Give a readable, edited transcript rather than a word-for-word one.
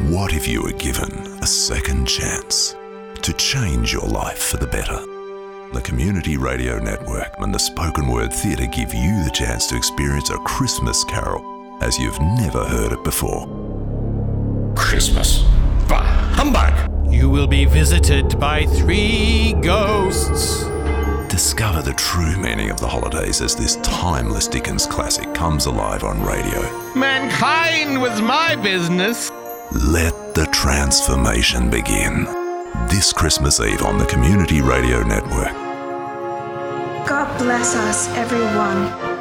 What if you were given a second chance to change your life for the better? The Community Radio Network and the Spoken Word Theatre give you the chance to experience a Christmas carol as you've never heard it before. Christmas? Bah, humbug! You will be visited by 3 ghosts. Discover the true meaning of the holidays as this timeless Dickens classic comes alive on radio. Mankind was my business. Let the transformation begin. This Christmas Eve on the Community Radio Network. God bless us, everyone.